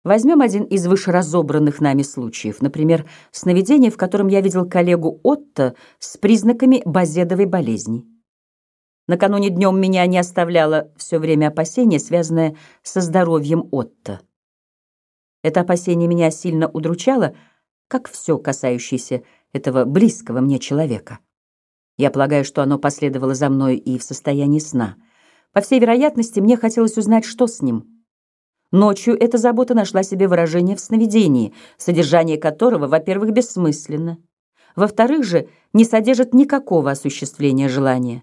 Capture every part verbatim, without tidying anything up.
Возьмем один из вышеразобранных нами случаев, например, сновидение, в котором я видел коллегу Отто с признаками базедовой болезни. Накануне днем меня не оставляло все время опасение, связанное со здоровьем Отто. Это опасение меня сильно удручало, как все, касающееся этого близкого мне человека. Я полагаю, что оно последовало за мной и в состоянии сна. По всей вероятности, мне хотелось узнать, что с ним. Ночью эта забота нашла себе выражение в сновидении, содержание которого, во-первых, бессмысленно, во-вторых же, не содержит никакого осуществления желания.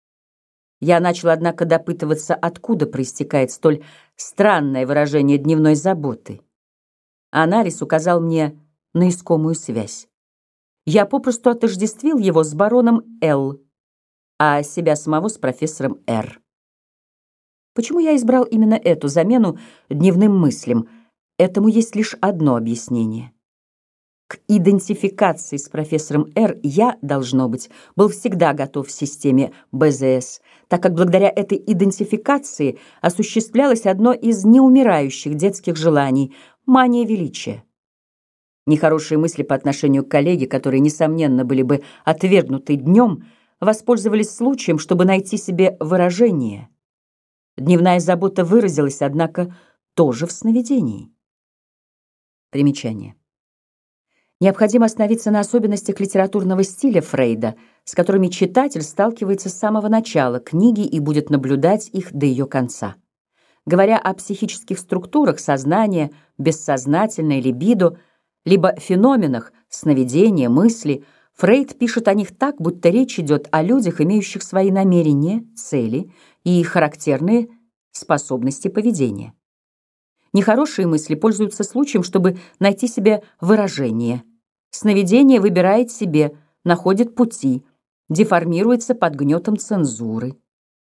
Я начал, однако, допытываться, откуда проистекает столь странное выражение дневной заботы. Анализ указал мне на искомую связь. Я попросту отождествил его с бароном Л, а себя самого с профессором Р. Почему я избрал именно эту замену дневным мыслям? Этому есть лишь одно объяснение. К идентификации с профессором Р я, должно быть, был всегда готов в системе Б З С, так как благодаря этой идентификации осуществлялось одно из неумирающих детских желаний — мания величия. Нехорошие мысли по отношению к коллеге, которые, несомненно, были бы отвергнуты днем, воспользовались случаем, чтобы найти себе выражение. Дневная забота выразилась, однако, тоже в сновидении. Примечание. Необходимо остановиться на особенностях литературного стиля Фрейда, с которыми читатель сталкивается с самого начала книги и будет наблюдать их до ее конца. Говоря о психических структурах сознания, бессознательной либидо, либо феноменах сновидения, мысли, Фрейд пишет о них так, будто речь идет о людях, имеющих свои намерения, цели и характерные способности поведения. Нехорошие мысли пользуются случаем, чтобы найти себе выражение. Сновидение выбирает себе, находит пути, деформируется под гнетом цензуры.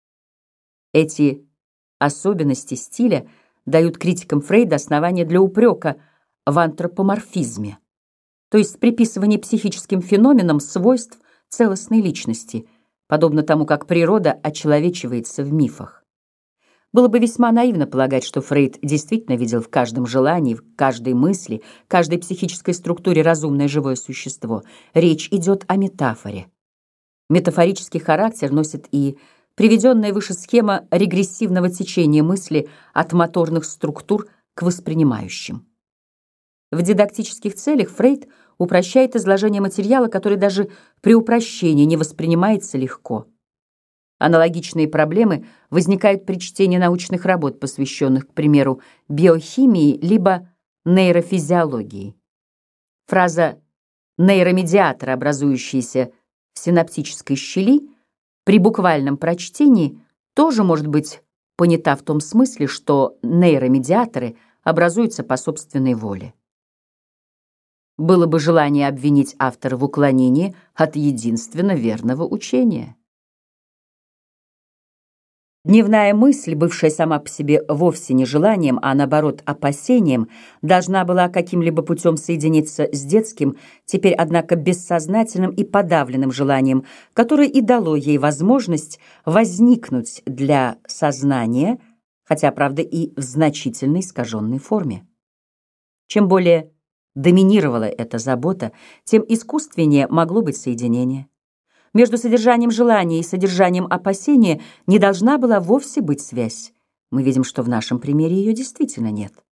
Эти особенности стиля дают критикам Фрейда основания для упрека в антропоморфизме, то есть приписывании психическим феноменам свойств целостной личности, подобно тому, как природа очеловечивается в мифах. Было бы весьма наивно полагать, что Фрейд действительно видел в каждом желании, в каждой мысли, каждой психической структуре разумное живое существо. Речь идет о метафоре. Метафорический характер носит и приведенная выше схема регрессивного течения мысли от моторных структур к воспринимающим. В дидактических целях Фрейд упрощает изложение материала, который даже при упрощении не воспринимается легко. Аналогичные проблемы возникают при чтении научных работ, посвященных, к примеру, биохимии либо нейрофизиологии. Фраза «нейромедиатор, образующийся в синаптической щели», при буквальном прочтении тоже может быть понята в том смысле, что нейромедиаторы образуются по собственной воле. Было бы желание обвинить автора в уклонении от единственно верного учения. Дневная мысль, бывшая сама по себе вовсе не желанием, а наоборот опасением, должна была каким-либо путем соединиться с детским, теперь, однако, бессознательным и подавленным желанием, которое и дало ей возможность возникнуть для сознания, хотя, правда, и в значительно искаженной форме. Чем более доминировала эта забота, тем искусственнее могло быть соединение. Между содержанием желания и содержанием опасения не должна была вовсе быть связь. Мы видим, что в нашем примере ее действительно нет.